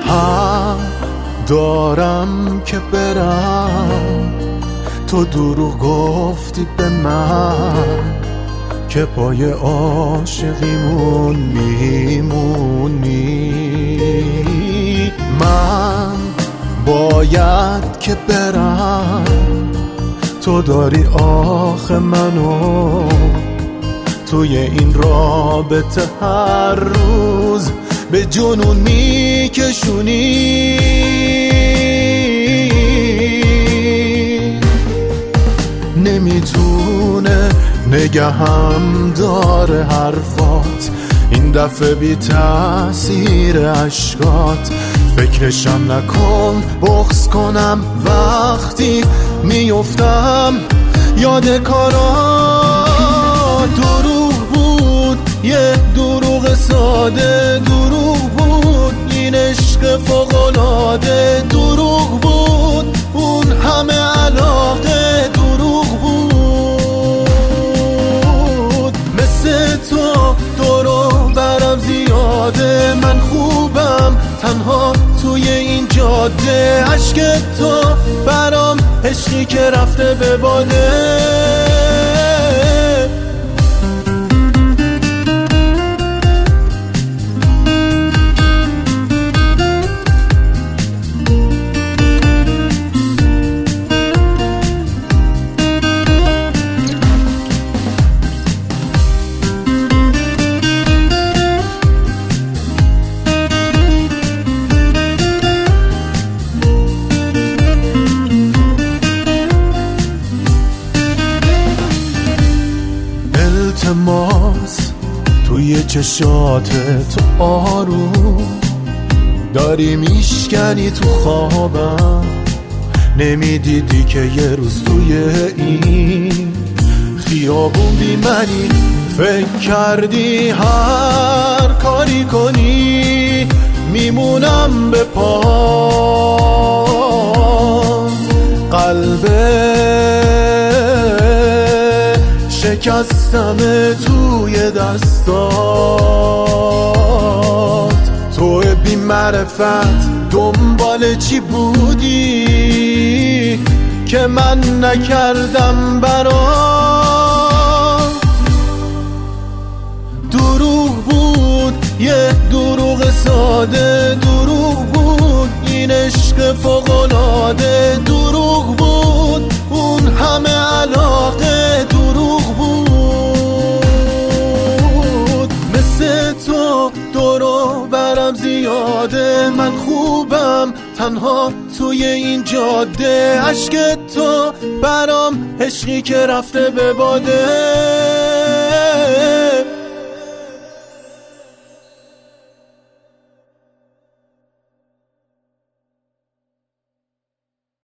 دارم که برم، تو دروغ گفتی به من که پای عاشقیمون میمونی. من باید که برم، تو داری آخه منو توی این رابطه هر روز به جنون میکشونی. نمیتونه نگهم داره حرفات، این دفعه بی تأثیر عشقات. فکرشم نکن بغض کنم وقتی میافتم یاد کارات. دروغ بود یه دروغ ساده، دروغ بود این عشق فوق‌العاده، دروغ بود اون همه علاقه، دروغ بود. مثل تو دورو برم زیاده، من خوبم تنها توی این جاده. عشق تو برام عشقی که رفته به باده. التماس توی چشات تو آروم داری میشکنی تو خوابم. نمیدیدی که یه روز توی این خیابون بی منی، فکر کردی هر کاری کنی میمونم به پات. قلبه شکستم توی دستات. تو بی معرفت دنبال چی بودی که من نکردم برات؟ دروغ بود یه دروغ ساده، دروغ بود این عشق فوق‌العاده، دروغ بود اون همه علاقه، دروغ بود. مثل تو دورو برم زیاده، من خوبم تنها توی این جاده. عشق تو برام عشقی که رفته به باده.